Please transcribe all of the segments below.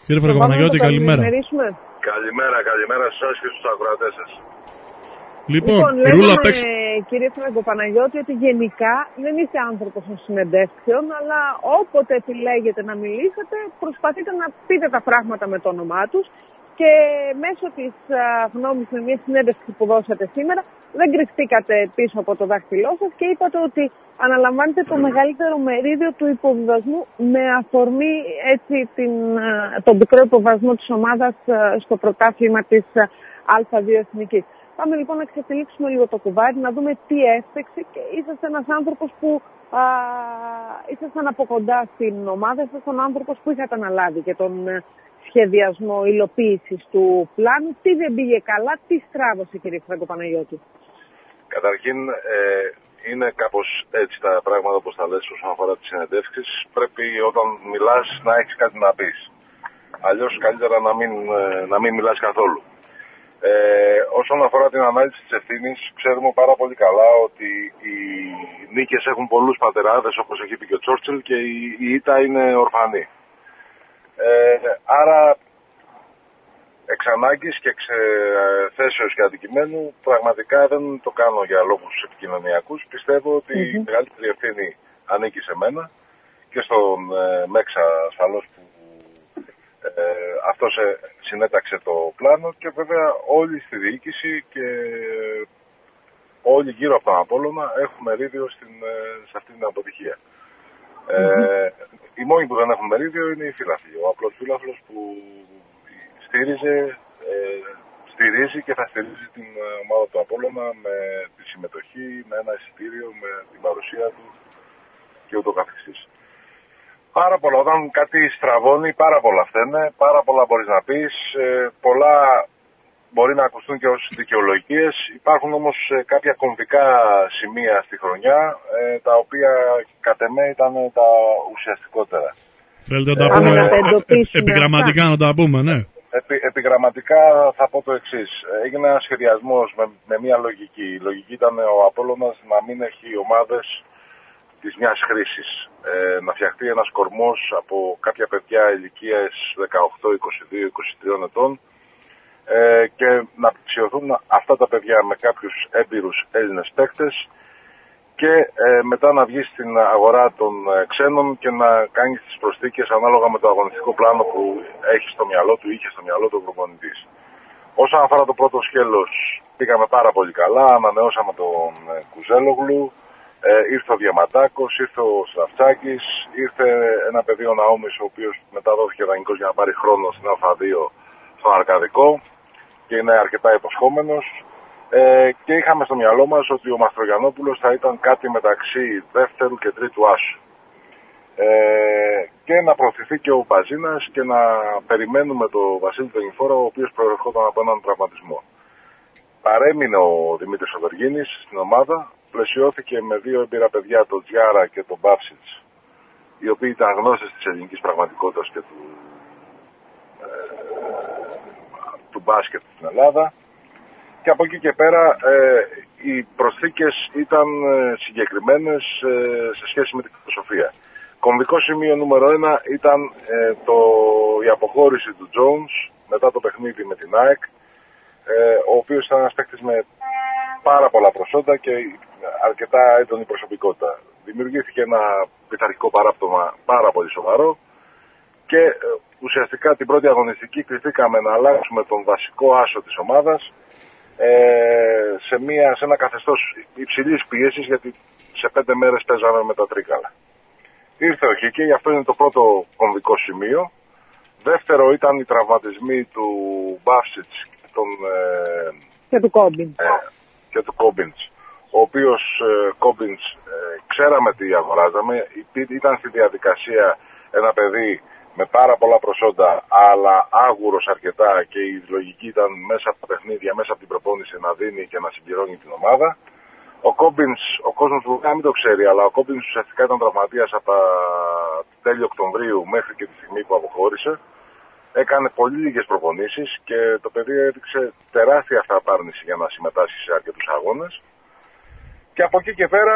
Κύριε Φραγκοπαναγιώτη, καλημέρα. Καλημέρα σε εσάς και στους ακροατές σας. Λοιπόν, Ρούλα, κύριε Φραγκοπαναγιώτη, ότι γενικά δεν είστε άνθρωπος των συνεντεύξεων, αλλά όποτε επιλέγετε να μιλήσετε, προσπαθείτε να πείτε τα πράγματα με το όνομά τους και μέσω της γνώμης με μια συνέντευξη που δώσατε σήμερα, δεν κρυφτήκατε πίσω από το δάχτυλό σας και είπατε ότι αναλαμβάνετε το μεγαλύτερο μερίδιο του υποβιβασμού με αφορμή έτσι τον πικρό υποβιβασμό της ομάδας στο πρωτάθλημα της Α2 Εθνικής. Πάμε λοιπόν να ξετυλίξουμε λίγο το κουβάρι, να δούμε τι έφταξε και είσαστε ένας άνθρωπος που ήσασταν από κοντά στην ομάδα, ήσασταν άνθρωπος που είχατε αναλάβει και τον σχεδιασμό υλοποίησης του πλάνου. Τι δεν πήγε καλά, τι στράβωσε, κύριε Φραγκοπαναγιώτη? Καταρχήν, είναι κάπως έτσι τα πράγματα όπως τα λες όσον αφορά τις συνεντεύξεις. Πρέπει όταν μιλάς να έχεις κάτι να πεις. Αλλιώς καλύτερα να μην μιλάς καθόλου. Όσον αφορά την ανάλυση της ευθύνης, ξέρουμε πάρα πολύ καλά ότι οι νίκες έχουν πολλούς πατεράδες, όπως έχει πει και ο Τσόρτσιλ, και η ήττα είναι ορφανή. Άρα, εξ ανάγκης και εξ θέσεως και αντικειμένου, πραγματικά δεν το κάνω για λόγους επικοινωνιακούς. Πιστεύω ότι η μεγαλύτερη ευθύνη ανήκει σε μένα και στον Μέξα ασφαλώς που αυτός συνέταξε το πλάνο, και βέβαια όλοι στη διοίκηση και όλοι γύρω από τον Απόλλωνα έχουν μερίδιο σε αυτή την αποτυχία. Οι μόνοι που δεν έχουν μερίδιο είναι οι φίλαθλοι. Ο απλός φίλαθλος που στηρίζει και θα στηρίζει την ομάδα του Απόλλωνα με τη συμμετοχή, με ένα εισιτήριο, με την παρουσία του και ούτω καθεξής. Πάρα πολλά, όταν κάτι στραβώνει, πάρα πολλά φταίνε, πάρα πολλά μπορείς να πεις, πολλά μπορεί να ακουστούν και ως δικαιολογίες. Υπάρχουν όμως κάποια κομβικά σημεία στη χρονιά, τα οποία κατ' εμέ ήταν τα ουσιαστικότερα. Θέλετε να τα πούμε επιγραμματικά, να τα πούμε, ναι. Επιγραμματικά θα πω το εξής. Έγινε ένας σχεδιασμός με μια λογική. Η λογική ήταν ο Απόλλωνας να μην έχει ομάδες της μιας χρήσης. Να φτιαχτεί ένας κορμός από κάποια παιδιά ηλικίας 18, 22, 23 ετών και να πλησιωθούν αυτά τα παιδιά με κάποιους έμπειρους Έλληνες παίκτες και μετά να βγει στην αγορά των ξένων και να κάνει τις προσθήκες ανάλογα με το αγωνιστικό πλάνο που έχει στο μυαλό του, είχε στο μυαλό του ο προπονητής. Όσον αφορά το πρώτο σκέλος, πήγαμε πάρα πολύ καλά, ανανεώσαμε τον Κουζέλογλου, ήρθε ο Διαματάκος, ήρθε ο Στραφτσάκης, ήρθε ένα παιδί ο Ναόμης, ο οποίος μετά δόθηκε δανεικός για να πάρει χρόνο στην Α2 στον Αρκαδικό και είναι αρκετά υποσχόμενος. Και είχαμε στο μυαλό μας ότι ο Μαστρογιαννόπουλος θα ήταν κάτι μεταξύ δεύτερου και τρίτου άσου. Και να προωθηθεί και ο Μπαζίνας και να περιμένουμε τον Βασίλη τον Νηφόρο, ο οποίος προερχόταν από έναν τραυματισμό. Παρέμεινε ο Δημήτρης Οδεργίνης στην ομάδα, πλαισιώθηκε με δύο έμπειρα παιδιά, τον Τζιάρα και τον Μπάψιτς, οι οποίοι ήταν γνώστες της ελληνικής πραγματικότητας και του μπάσκετ στην Ελλάδα. Και από εκεί και πέρα οι προσθήκες ήταν συγκεκριμένες σε σχέση με την φιλοσοφία. Κομβικό σημείο νούμερο 1 ήταν η αποχώρηση του Jones μετά το παιχνίδι με την ΑΕΚ, ο οποίος ήταν ένας παίκτης με πάρα πολλά προσόντα και αρκετά έντονη προσωπικότητα. Δημιουργήθηκε ένα πειθαρχικό παράπτωμα πάρα πολύ σοβαρό και ουσιαστικά την πρώτη αγωνιστική κληθήκαμε να αλλάξουμε τον βασικό άσο της ομάδας σε ένα καθεστώς υψηλής πίεσης, γιατί σε 5 μέρες παίζαμε με τα τρίκαλα. Ήρθε ο Χίκη, αυτό είναι το πρώτο κομβικό σημείο. Δεύτερο ήταν οι τραυματισμοί του Μπάφσιτς και του Κόμπιντς, ο οποίος Κόμπιντς ξέραμε τι αγοράζαμε, ήταν στη διαδικασία ένα παιδί με πάρα πολλά προσόντα, αλλά άγουρος αρκετά, και η λογική ήταν μέσα από τα παιχνίδια, μέσα από την προπόνηση να δίνει και να συμπληρώνει την ομάδα. Ο Κόμπινς, ο κόσμος που δεν το ξέρει, αλλά ο Κόμπινς ουσιαστικά ήταν τραυματίας από τα τέλη Οκτωβρίου μέχρι και τη στιγμή που αποχώρησε. Έκανε πολύ λίγες προπονήσεις και το παιδί έδειξε τεράστια αυταπάρνηση για να συμμετάσχει σε αρκετούς αγώνες. Και από εκεί και πέρα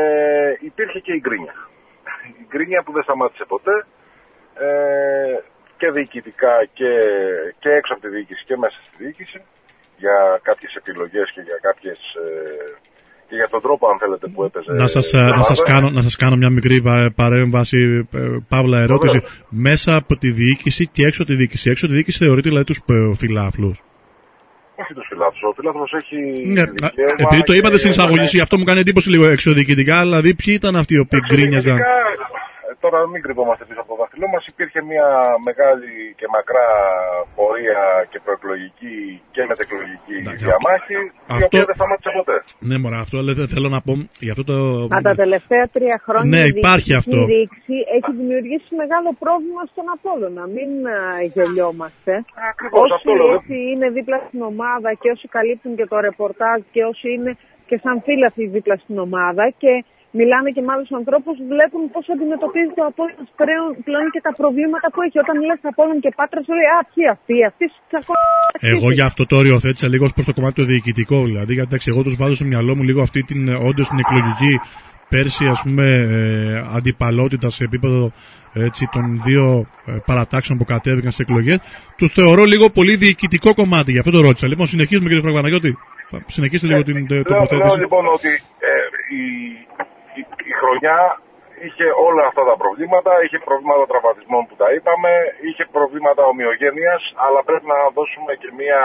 υπήρχε και η γκρίνια. Η γκρίνια που δεν σταμάτησε ποτέ. και διοικητικά και έξω από τη διοίκηση και μέσα στη διοίκηση για κάποιες επιλογές και για κάποιες και για τον τρόπο, αν θέλετε, που έπαιζε. Να σας κάνω μια μικρή παρέμβαση, παύλα ερώτηση. Μέσα από τη διοίκηση και έξω από τη διοίκηση. Έξω από τη διοίκηση θεωρείτε δηλαδή τους φιλάθλους? Όχι τους φιλάθλους. Ο φιλάθλος έχει. Ναι, επειδή το είπατε στην εισαγωγή, αυτό μου κάνει εντύπωση λίγο εξωδιοικητικά. Δηλαδή, ποιοι ήταν αυτοί οι οποίοι γκρίνιαζαν? Τώρα μην κρυβόμαστε πίσω από το δάχτυλό μας. Υπήρχε μια μεγάλη και μακρά πορεία και προεκλογική και μετεκλογική διαμάχη, η οποία δεν σταμάτησε ποτέ. Ναι, μωρά, αυτό θέλω να πω. Για αυτό το... Τα τελευταία 3 χρόνια ναι, υπάρχει αυτό. Η ρήξη έχει δημιουργήσει μεγάλο πρόβλημα στον Απόλλωνα. Μην γελιόμαστε. Όσοι είναι δίπλα στην ομάδα και όσοι καλύπτουν και το ρεπορτάζ και όσοι είναι και σαν φίλαθλοι δίπλα στην ομάδα και μιλάνε και με άλλους ανθρώπους, βλέπουν πώς αντιμετωπίζεται ο Απόλλωνας πλέον και τα προβλήματα που έχει. Όταν λες Απόλλων και Πάτρας, λέει αυτοί εγώ γι' αυτό το οριοθέτησα λίγο προς το κομμάτι το διοικητικό. Δηλαδή, γιατί εγώ τους βάζω στο μυαλό μου λίγο αυτή όντως την εκλογική πέρσι, ας πούμε, αντιπαλότητα σε επίπεδο των δύο παρατάξεων που κατέβηκαν στις εκλογές. Του θεωρώ λίγο πολύ διοικητικό κομμάτι, γι' αυτό το ρώτησα. Λοιπόν, συνεχίζουμε, κύριε Φραγκοπαναγιώτη. Συνεχίστε λίγο την τοποθέτηση. Λέω λοιπόν ότι η χρονιά είχε όλα αυτά τα προβλήματα, είχε προβλήματα τραυματισμών που τα είπαμε, είχε προβλήματα ομοιογένειας, αλλά πρέπει να δώσουμε και μια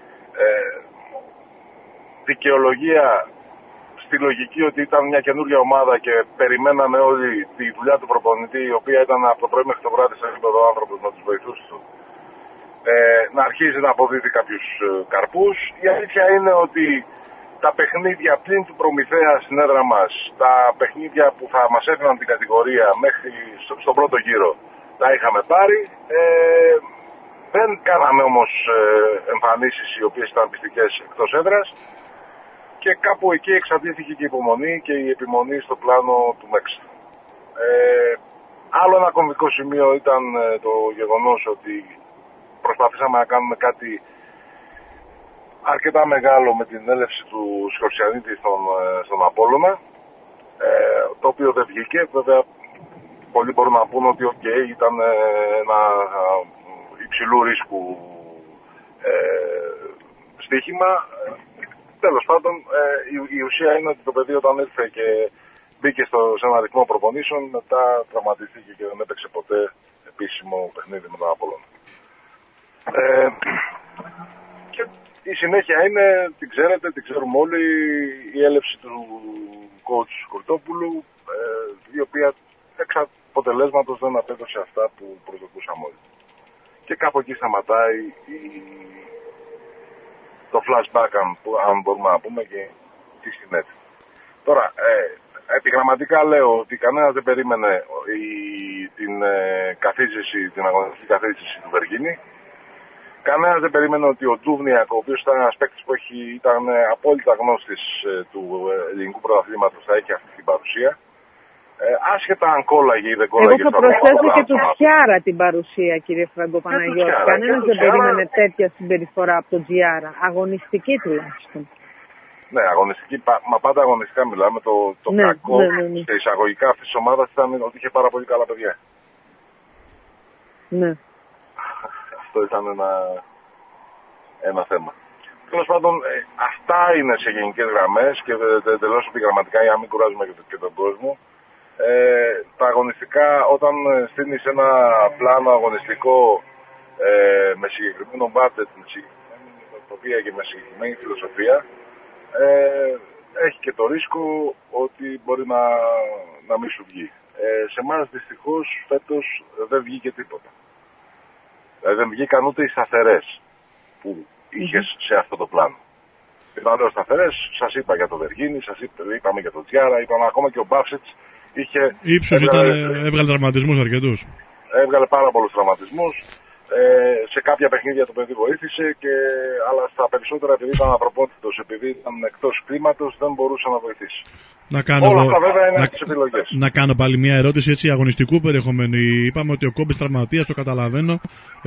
δικαιολογία στη λογική ότι ήταν μια καινούργια ομάδα και περιμέναμε όλοι τη δουλειά του προπονητή, η οποία ήταν από το πρωί μέχρι το βράδυ σε επίπεδο άνθρωπος με τους βοηθούς του, να αρχίζει να αποδίδει κάποιους καρπούς. Η αλήθεια είναι ότι τα παιχνίδια πλην του Προμηθέα στην έδρα μας, τα παιχνίδια που θα μας έφεραν την κατηγορία μέχρι στον πρώτο γύρο, τα είχαμε πάρει. Δεν κάναμε όμως εμφανίσεις οι οποίες ήταν πιστικές εκτός έδρας και κάπου εκεί εξαντλήθηκε και η υπομονή και η επιμονή στο πλάνο του Μέξ. Άλλο ένα κομβικό σημείο ήταν το γεγονός ότι προσπαθήσαμε να κάνουμε κάτι αρκετά μεγάλο με την έλευση του Σκορσιανίτη στον Απόλλωνα, το οποίο δεν βγήκε. Βέβαια, πολλοί μπορούν να πούν ότι ήταν ένα υψηλού ρίσκου στοίχημα. Τέλος πάντων, η ουσία είναι ότι το παιδί όταν ήρθε και μπήκε σε ένα ρυθμό προπονήσεων, μετά τραυματίστηκε και δεν έπαιξε ποτέ επίσημο παιχνίδι με τον Απόλλωνα. Και η συνέχεια είναι, την ξέρετε, την ξέρουμε όλοι, η έλευση του coach Κουρτόπουλου, η οποία εξ αποτελέσματος δεν απέδωσε αυτά που προσδοκούσαμε όλοι. Και κάπου εκεί σταματάει το flashback, αν μπορούμε να πούμε, και τι συνέβη. Τώρα, επιγραμματικά λέω ότι κανένας δεν περίμενε την αγωνιστική καθίζηση του Βεργίνη. Κανένας δεν περίμενε ότι ο Ντούβνιακ, ο οποίος ήταν ένας παίκτης που ήταν απόλυτα γνώστης του ελληνικού πρωταθλήματος, θα έχει αυτή την παρουσία. Άσχετα αν κόλλαγε ή δεν κόλλαγε. Εγώ θα προσθέσω και του Τζιάρα την παρουσία, κύριε Φραγκοπαναγιώτη. Κανένας δεν περίμενε τέτοια συμπεριφορά από τον Τζιάρα. Αγωνιστική τουλάχιστον. Ναι, αγωνιστική, μα πάντα αγωνιστικά μιλάμε. Το κακό και εισαγωγικά αυτής της ομάδας ήταν ότι είχε πάρα πολύ καλά παιδιά. Ναι. Αυτό ήταν ένα θέμα. Τέλος πάντων, αυτά είναι σε γενικές γραμμές και τελώς επιγραμματικά, για να μην κουράζουμε και τον κόσμο. Τα αγωνιστικά, όταν στείνεις ένα πλάνο αγωνιστικό με συγκεκριμένο budget, με συγκεκριμένη νοοτροπία και με συγκεκριμένη φιλοσοφία, έχει και το ρίσκο ότι μπορεί να μην σου βγει. Σε εμάς δυστυχώς φέτος δεν βγήκε τίποτα. Δηλαδή δεν βγήκαν ούτε οι σταθερές που είχες σε αυτό το πλάνο. Όταν λέω σταθερές, σας είπα για το Βεργίνη, σας είπαμε για το Τζιάρα, είπαμε ακόμα και ο Μπάφσετς είχε... έβγαλε τραυματισμούς αρκετούς. Έβγαλε πάρα πολλούς τραυματισμούς. Σε κάποια παιχνίδια το παιδί βοήθησε, αλλά στα περισσότερα, επειδή ήταν απροπόνητος, επειδή ήταν εκτός κλίματος, δεν μπορούσε να βοηθήσει. Όλα αυτά βέβαια είναι τις επιλογές. Να κάνω πάλι μια ερώτηση έτσι αγωνιστικού περιεχομένου. Είπαμε ότι ο Κόμπης τραυματίας, το καταλαβαίνω.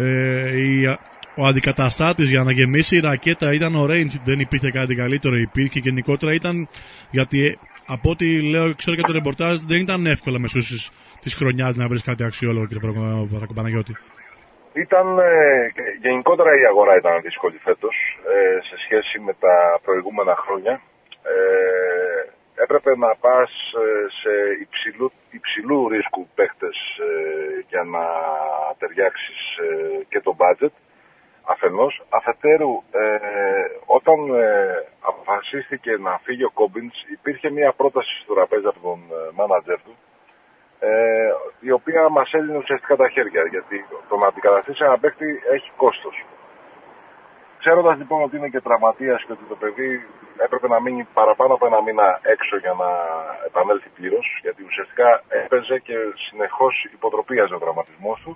Ο αντικαταστάτης για να γεμίσει η ρακέτα ήταν ο Ρέιντς, δεν υπήρχε κάτι καλύτερο, υπήρχε και γενικότερα ήταν, γιατί από ό,τι λέω, ξέρω και το ρεπορτάζ, δεν ήταν εύκολα μεσούς της χρονιάς να βρεις κάτι αξιόλογο, κύριε Φραγκοπαναγιώτη. Γενικότερα η αγορά ήταν δύσκολη φέτος σε σχέση με τα προηγούμενα χρόνια. Έπρεπε να πας σε υψηλού ρίσκου παίχτες για να ταιριάξεις και το budget αφενός. Αφετέρου, όταν αποφασίστηκε να φύγει ο Κόμπινς, υπήρχε μια πρόταση στο τραπέζι από τον μάνατζερ του, η οποία μας έλυνε ουσιαστικά τα χέρια, γιατί το να αντικαταστήσει ένα παίκτη έχει κόστος. Ξέροντας λοιπόν ότι είναι και τραυματίας και ότι το παιδί έπρεπε να μείνει παραπάνω από ένα μήνα έξω για να επανέλθει πλήρως, γιατί ουσιαστικά έπαιζε και συνεχώς υποτροπίαζε ο τραυματισμός του,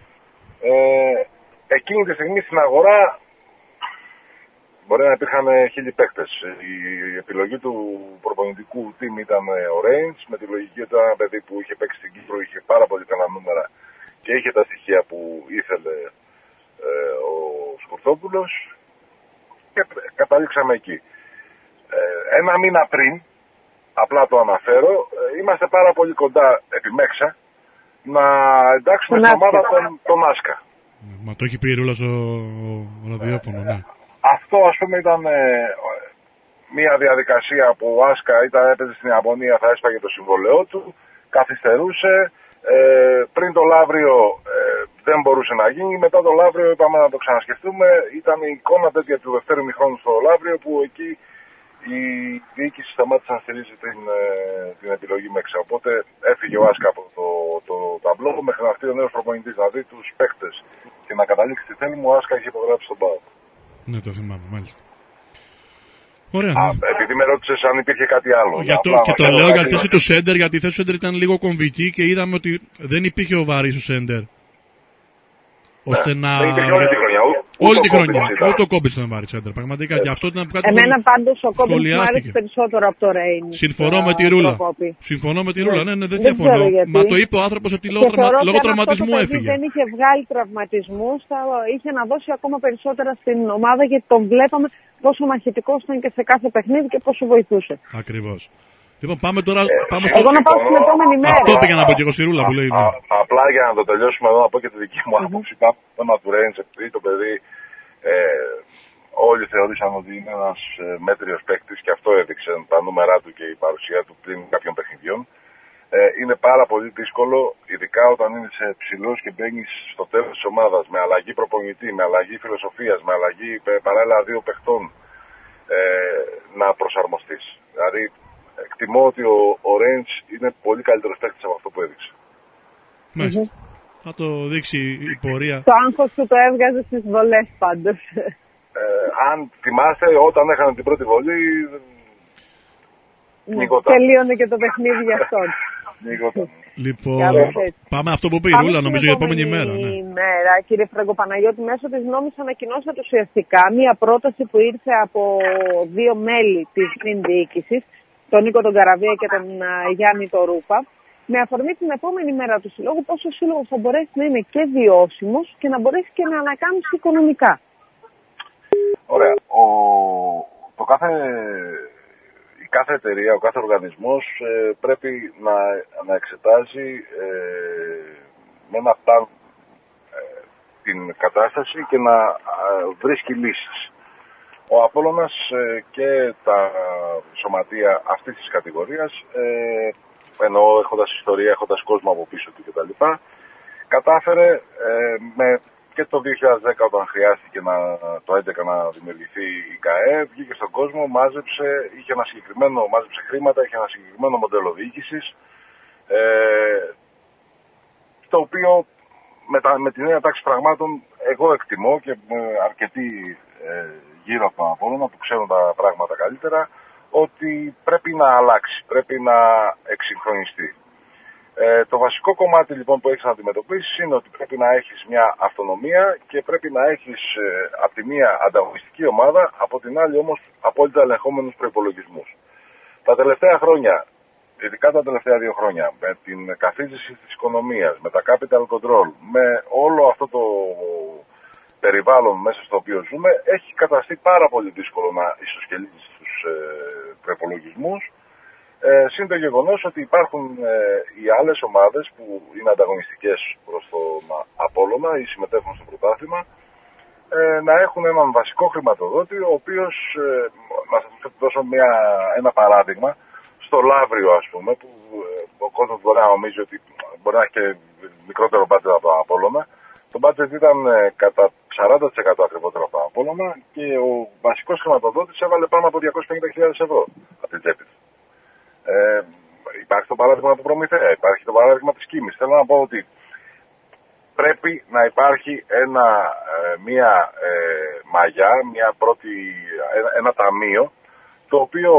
εκείνη τη στιγμή στην αγορά μπορεί να υπήρχαν 1000 παίκτες. Η επιλογή του προπονητικού team ήταν ο Reigns, με τη λογική ότι ήταν ένα παιδί που είχε παίξει στην Κύπρο, είχε πάρα πολύ καλά νούμερα και είχε τα στοιχεία που ήθελε ο Σκουρθόπουλος, και καταλήξαμε εκεί. Ένα μήνα πριν, απλά το αναφέρω, είμαστε πάρα πολύ κοντά επί Μέξα να εντάξουμε στην ομάδα τον Άσκα. Μα το έχει πει η Ρούλα στο ραδιόφωνο, ναι. Αυτό ας πούμε ήταν μια διαδικασία που ο Άσκα έπαιζε στην Ιαπωνία, θα έσπαγε το συμβόλαιό του, καθυστερούσε, πριν το Λαύριο δεν μπορούσε να γίνει, μετά το Λαύριο είπαμε να το ξανασκεφτούμε, ήταν η εικόνα τέτοια του δευτέρου ημιχρόνου στο Λαύριο που εκεί η διοίκηση σταμάτησε να στηρίζει την επιλογή Μέξα. Οπότε έφυγε ο Άσκα από το ταμπλό, μέχρι να έρθει ο νέος προπονητής να δει τους παίκτες και να καταλήξει τι θέλει μου. Ο Άσκα είχε υπογράψει στον ΠΑΟΚ. Ναι, το θυμάμαι, μάλιστα. Ωραία. Επειδή με ρώτησες αν υπήρχε κάτι άλλο. Και το λέω για τη θέση του Σέντερ, γιατί η θέση του Σέντερ ήταν λίγο κομβική και είδαμε ότι δεν υπήρχε ο βαρύς ο Σέντερ. Ώστε να. Όλη τη χρονιά. Ούτε ο Κόμπιτς ήταν βαρύς Σέντερ. Πραγματικά. Και αυτό ήταν κάτι. Εμένα πάντως ο Κόμπιτς μου άρεσε περισσότερο από το Ρέιν. Συμφωνώ με τη Ρούλα. Συμφωνώ με τη Ρούλα. Ναι, δεν διαφωνώ. Μα το είπε ο άνθρωπος ότι λόγω τραυματισμού έφυγε. Δεν είχε βγάλει τραυματισμούς, θα είχε να δώσει ακόμα περισσότερα στην ομάδα, γιατί τον βλέπαμε πόσο μαχητικός ήταν και σε κάθε παιχνίδι και πόσο βοηθούσε. Ακριβώς. Λοιπόν, πάμε τώρα. Εγώ να πάω στην επόμενη μέρα. Αυτό πήγα να πω και εγώ στη Ρούλα που λέει. Απλά για να το τελειώσουμε εδώ, να πω και τη δική μου άποψη. Πάνω του Ρέινς, επειδή το παιδί όλοι θεωρήσαν ότι είναι ένας μέτριος παίκτης και αυτό έδειξε τα νούμερά του και η παρουσία του πριν κάποιων παιχνιδιών. Είναι πάρα πολύ δύσκολο, ειδικά όταν είναι σε ψηλούς και μπαίνεις στο τέλος της ομάδας, με αλλαγή προπονητή, με αλλαγή φιλοσοφίας, με αλλαγή παράλληλα δύο παιχτών, να προσαρμοστείς. Δηλαδή, εκτιμώ ότι ο Ρέινς είναι πολύ καλύτερος παίκτης από αυτό που έδειξε. Μάλιστα. Θα το δείξει η πορεία. Το άγχος του το έβγαζε στις βολές πάντως. Αν θυμάστε, όταν έχανε την πρώτη βολή, τελείωνε και το παιχνίδι για αυτόν. Λοιπόν, πάμε αυτό που πει η Ρούλα, νομίζω, για επόμενη μέρα. Κύριε Φραγκοπαναγιώτη, μέσω της νόμης ανακοινώσατε ουσιαστικά μία πρόταση που ήρθε από δύο μέλη της νυν διοίκησης, τον Νίκο τον Καραβία και τον Γιάννη τον Ρούπα, με αφορμή την επόμενη μέρα του Συλλόγου, πώς ο Σύλλογος θα μπορέσει να είναι και βιώσιμος και να μπορέσει και να ανακάμψει οικονομικά. Ωραία. Η κάθε εταιρεία, ο κάθε οργανισμός πρέπει να εξετάζει με ένα πλάν την κατάσταση και να βρίσκει λύσεις. Ο Απόλλωνας και τα σωματεία αυτής της κατηγορίας, εννοώ έχοντας ιστορία, έχοντας κόσμο από πίσω του κτλ., κατάφερε και το 2010 όταν χρειάστηκε το 2011 να δημιουργηθεί η ΚΑΕ, βγήκε στον κόσμο, μάζεψε χρήματα, είχε ένα συγκεκριμένο μοντέλο διοίκησης, το οποίο με την νέα τάξη πραγμάτων εγώ εκτιμώ και αρκετοί γύρω από τον Απόλλωνα που ξέρουν τα πράγματα καλύτερα, ότι πρέπει να αλλάξει, πρέπει να εξυγχρονιστεί. Το βασικό κομμάτι λοιπόν που έχεις να αντιμετωπίσεις είναι ότι πρέπει να έχεις μια αυτονομία και πρέπει να έχεις από τη μία ανταγωνιστική ομάδα, από την άλλη όμως απόλυτα ελεγχόμενους προϋπολογισμούς. Τα τελευταία χρόνια, ειδικά τα τελευταία 2 χρόνια, με την καθίζηση της οικονομίας, με τα capital control, με όλο αυτό το περιβάλλον μέσα στο οποίο ζούμε, έχει καταστεί πάρα πολύ δύσκολο να ισοσκελίσεις τους προϋπολογισμούς Συν το γεγονός ότι υπάρχουν οι άλλες ομάδες που είναι ανταγωνιστικές προς τον Απόλλωνα ή συμμετέχουν στο πρωτάθλημα, να έχουν έναν βασικό χρηματοδότη, ο οποίος, να σας δώσω ένα παράδειγμα, στο Λαύριο ας πούμε, που ο κόσμος μπορεί να νομίζει ότι μπορεί να έχει και μικρότερο μπάτζετ από τον Απόλλωνα. Το μπάτζετ ήταν κατά 40% ακριβότερο από τον Απόλλωνα και ο βασικός χρηματοδότης έβαλε πάνω από 250.000 ευρώ από την τσέπη του. Υπάρχει το παράδειγμα του Προμηθέα, υπάρχει το παράδειγμα της Κίμης. Θέλω να πω ότι πρέπει να υπάρχει μια μαγιά, ένα ταμείο, το οποίο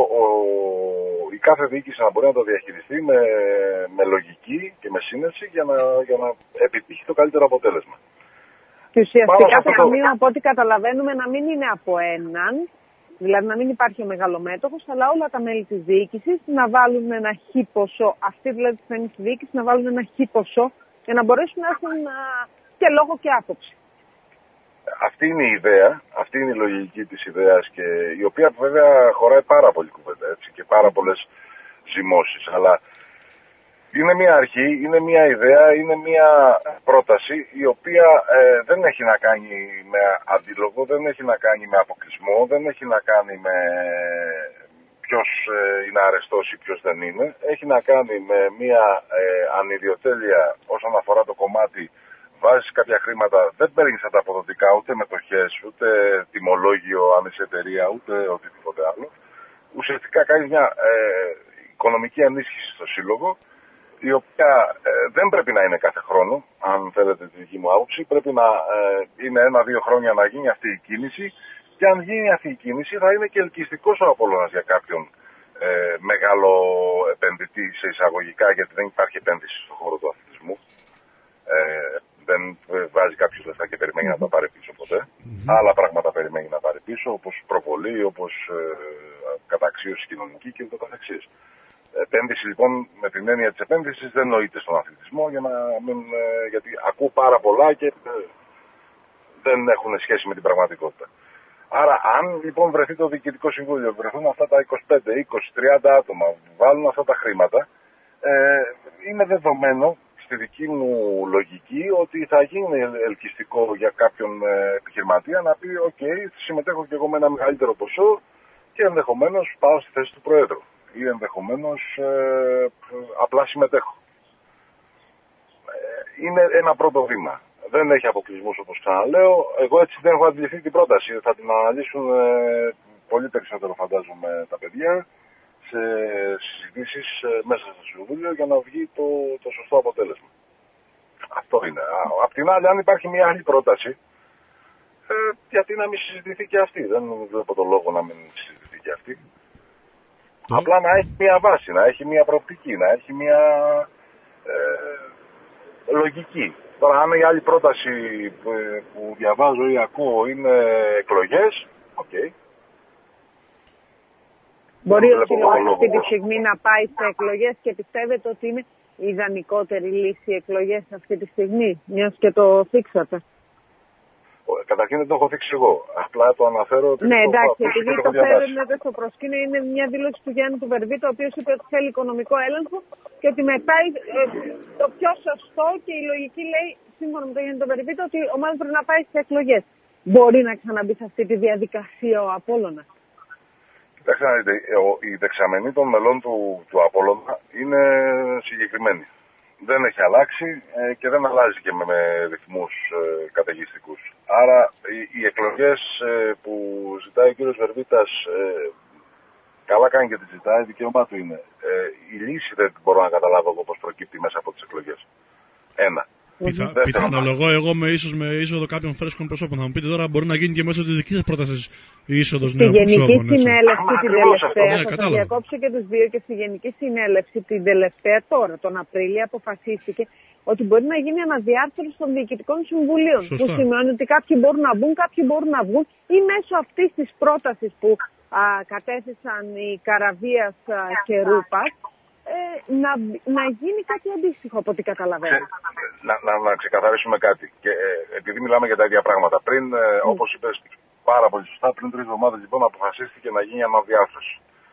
η κάθε διοίκηση να μπορεί να το διαχειριστεί με λογική και με σύνεση για να επιτύχει το καλύτερο αποτέλεσμα. Και ουσιαστικά το ταμείο, από ό,τι καταλαβαίνουμε, να μην είναι από έναν, δηλαδή να μην υπάρχει ο μεγαλομέτωχος, αλλά όλα τα μέλη της διοίκησης να βάλουν ένα χ ποσό, αυτή δηλαδή τη στενή διοίκηση να βάλουν ένα χ ποσό για να μπορέσουν να έχουν και λόγο και άποψη. Αυτή είναι η ιδέα, αυτή είναι η λογική της ιδέας, και η οποία βέβαια χωράει πάρα πολύ κουβέντα, έτσι, και πάρα πολλές ζυμώσεις. Αλλά είναι μια αρχή, είναι μια ιδέα, είναι μια πρόταση η οποία δεν έχει να κάνει με αντίλογο, δεν έχει να κάνει με αποκλεισμό, δεν έχει να κάνει με ποιος είναι αρεστός ή ποιος δεν είναι. Έχει να κάνει με μια ανιδιοτέλεια όσον αφορά το κομμάτι. Βάζεις κάποια χρήματα, δεν παίρνεις ανταποδοτικά ούτε μετοχές, ούτε τιμολόγιο αν είσαι εταιρεία, ούτε οτιδήποτε άλλο. Ουσιαστικά κάνεις μια οικονομική ενίσχυση στο σύλλογο, η οποία δεν πρέπει να είναι κάθε χρόνο, αν θέλετε τη δική μου άποψη. Πρέπει να είναι 1-2 χρόνια να γίνει αυτή η κίνηση, και αν γίνει αυτή η κίνηση θα είναι και ελκυστικός ο Απόλλωνας για κάποιον μεγάλο επενδυτή σε εισαγωγικά, γιατί δεν υπάρχει επένδυση στον χώρο του αθλητισμού. Δεν βάζει κάποιος λεφτά και περιμένει να τα πάρει πίσω ποτέ. Άλλα πράγματα περιμένει να πάρει πίσω, όπως προβολή, όπως καταξίωση κοινωνική και ούτω καθεξής. Επένδυση λοιπόν, με την έννοια της επένδυσης, δεν νοείται στον αθλητισμό, γιατί ακούω πάρα πολλά και δεν έχουν σχέση με την πραγματικότητα. Άρα, αν λοιπόν βρεθεί το Διοικητικό Συμβούλιο, βρεθούν αυτά τα 25, 20, 30 άτομα, βάλουν αυτά τα χρήματα, είναι δεδομένο στη δική μου λογική ότι θα γίνει ελκυστικό για κάποιον επιχειρηματία να πει «ΟΚ, συμμετέχω και εγώ με ένα μεγαλύτερο ποσό και ενδεχομένως πάω στη θέση του Προέδρου ή ενδεχομένως απλά συμμετέχω». Είναι ένα πρώτο βήμα. Δεν έχει αποκλεισμούς, όπως ξαναλέω. Εγώ έτσι δεν έχω αντιληφθεί την πρόταση. Θα την αναλύσουν πολύ περισσότερο, φαντάζομαι, τα παιδιά σε συζητήσεις μέσα στο Συμβούλιο για να βγει το σωστό αποτέλεσμα. Αυτό είναι. Απ' την άλλη, αν υπάρχει μια άλλη πρόταση, γιατί να μην συζητηθεί και αυτή. Δεν βλέπω τον λόγο να μην συζητηθεί και αυτή. Απλά να έχει μια βάση, να έχει μια προοπτική, να έχει μια λογική. Τώρα, αν η άλλη πρόταση που διαβάζω ή ακούω είναι εκλογές, οκ. Μπορεί ο Σύλλογος αυτή τη στιγμή να πάει σε εκλογές και πιστεύετε ότι είναι η ιδανικότερη λύση οι εκλογές αυτή τη στιγμή, μιας και το θίξατε? Καταρχήν δεν το έχω θίξει εγώ. Απλά το αναφέρω. Ναι, εντάξει, επειδή το φέρνετε στο προσκήνιο, είναι μια δήλωση του Γιάννη του Βερβίτα, ο οποίος είπε ότι θέλει οικονομικό έλεγχο και ότι μετά το πιο σωστό και η λογική λέει, σύμφωνα με τον Γιάννη του Βερβίτα, ότι ο ομάδα πρέπει να πάει σε εκλογές. Μπορεί να ξαναμπεί σε αυτή τη διαδικασία ο Απόλλωνας? Κοιτάξτε να δείτε, η δεξαμενή των μελών του Απόλλωνα είναι συγκεκριμένη. Δεν έχει αλλάξει και δεν αλλάζει και με ρυθμούς καταιγιστικούς. Άρα οι εκλογές που ζητάει ο κύριος Βερβίτας, καλά κάνει και τη ζητάει, δικαίωμά του είναι. Η λύση δεν μπορώ να καταλάβω εγώ πώς προκύπτει μέσα από τις εκλογές. Ένα. Πιθανολογώ εγώ με είσοδο κάποιων φρέσκων προσώπων. Θα μου πείτε τώρα, μπορεί να γίνει και μέσω της δικής σας πρότασης η είσοδος νέων προσώπων. Στη Γενική Συνέλευση την τελευταία, θα σας διακόψω και τους δύο, και στη Γενική Συνέλευση την τελευταία τώρα, τον Απρίλιο, αποφασίστηκε ότι μπορεί να γίνει αναδιάρθρωση των διοικητικών συμβουλίων. Σωστά. Που σημαίνει ότι κάποιοι μπορούν να μπουν, κάποιοι μπορούν να βγουν, ή μέσω αυτής της πρότασης που κατέθεσαν οι Καραβίας και Ρούπας, να γίνει κάτι αντίστοιχο από ό,τι καταλαβαίνω. Να ξεκαθαρίσουμε κάτι. Και επειδή μιλάμε για τα ίδια πράγματα, πριν, όπως είπες πάρα πολύ σωστά, πριν 3 εβδομάδες λοιπόν αποφασίστηκε να γίνει αναδιάρθρωση.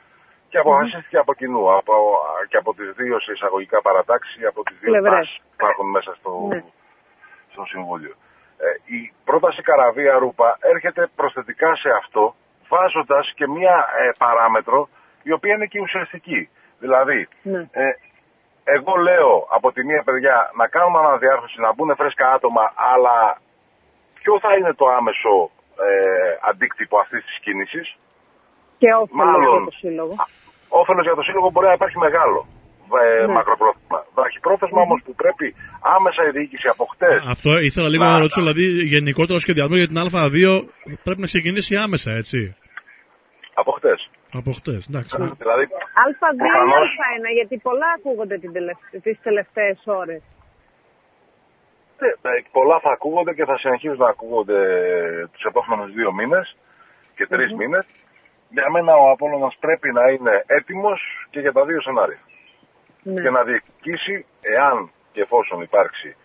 και αποφασίστηκε από κοινού, και από τις δύο σε εισαγωγικά παρατάξεις, από τις δύο τάσεις που υπάρχουν μέσα στο Συμβούλιο. Η πρόταση Καραβία-Ρούπα έρχεται προσθετικά σε αυτό, βάζοντας και μία παράμετρο η οποία είναι και ουσιαστική. Δηλαδή, εγώ λέω από τη μία παιδιά να κάνουμε αναδιάρθρωση, να μπουν φρέσκα άτομα, αλλά ποιο θα είναι το άμεσο αντίκτυπο αυτής της κίνησης? Και όφελος για το Σύλλογο. Όφελος για το Σύλλογο μπορεί να υπάρχει μεγάλο. Μακροπρόθεσμα. Βραχυπρόθεσμα όμως που πρέπει άμεσα η διοίκηση από χτες. Αυτό ήθελα λίγο να ρωτήσω, δηλαδή γενικότερο σχεδιασμό για την Α2 πρέπει να ξεκινήσει άμεσα, έτσι. Από χτες. Από χτες, εντάξει. Δηλαδή, Α2 ή Α1, γιατί πολλά ακούγονται τις τελευταίες ώρες. Πολλά θα ακούγονται και θα συνεχίζουν να ακούγονται τους επόμενους 2 μήνες και 3 μήνες. Για μένα ο Απόλλωνας πρέπει να είναι έτοιμος και για τα 2 σενάρια. Και να διεκδικήσει, εάν και εφόσον υπάρξει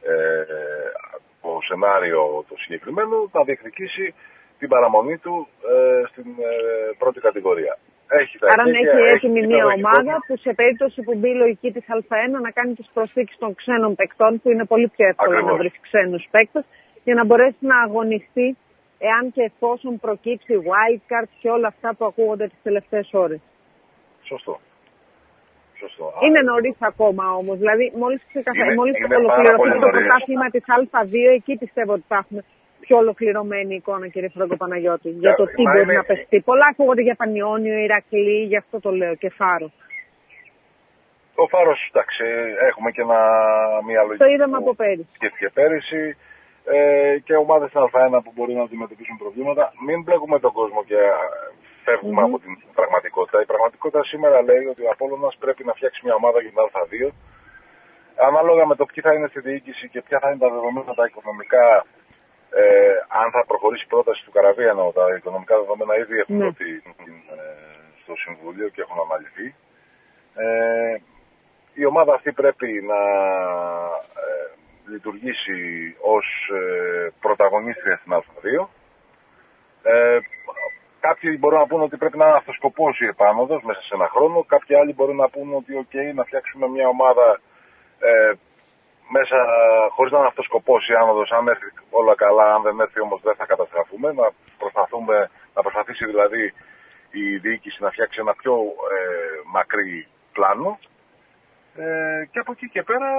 το σενάριο το συγκεκριμένο, να διεκδικήσει την παραμονή του στην πρώτη κατηγορία. Άρα να έχει έτοιμη μια ομάδα που σε περίπτωση που μπει η λογική της Α1 να κάνει τις προσθήκες των ξένων παικτών, που είναι πολύ πιο εύκολο να βρει ξένους παίκτες, για να μπορέσει να αγωνιστεί εάν και εφόσον προκύψει wildcard και όλα αυτά που ακούγονται τις τελευταίες ώρες. Σωστό. Είναι νωρίς ακόμα όμως. Δηλαδή, μόλις ολοκληρωθεί το πρωτάθλημα της Α2, εκεί πιστεύω ότι θα έχουμε πιο ολοκληρωμένη εικόνα, κύριε Φραγκοπαναγιώτη, για το τι μπορεί να παιχτεί. Πολλά ακούγονται για Πανιόνιο, Ηρακλή, γι' αυτό το λέω, και Φάρο. Το Φάρος, εντάξει, έχουμε και μια λογική. Το είδαμε από πέρυσι. Σκέφτηκε πέρυσι. Και ομάδες στην Α1 που μπορεί να αντιμετωπίσουν προβλήματα. Μην μπλέκουμε τον κόσμο και φεύγουμε από την πραγματικότητα. Η πραγματικότητα σήμερα λέει ότι ο Απόλλωνας πρέπει να φτιάξει μια ομάδα για την Α2. Ανάλογα με το ποιοι θα είναι στη διοίκηση και ποια θα είναι τα δεδομένα τα οικονομικά, αν θα προχωρήσει η πρόταση του Καραβία, ενώ τα οικονομικά δεδομένα ήδη έχουν δοθεί στο Συμβουλίο και έχουν αναλυθεί. Η ομάδα αυτή πρέπει να λειτουργήσει ως πρωταγωνίστρια στην Α2. Κάποιοι μπορούν να πούνε ότι πρέπει να είναι αυτοσκοπός η επάνωδος μέσα σε ένα χρόνο. Κάποιοι άλλοι μπορούν να πούνε ότι να φτιάξουμε μια ομάδα μέσα χωρίς να είναι αυτοσκοπός η άνοδος. Αν έρθει όλα καλά, αν δεν έρθει όμως δεν θα καταστραφούμε. Να προσπαθήσει δηλαδή η διοίκηση να φτιάξει ένα πιο μακρύ πλάνο. Και από εκεί και πέρα,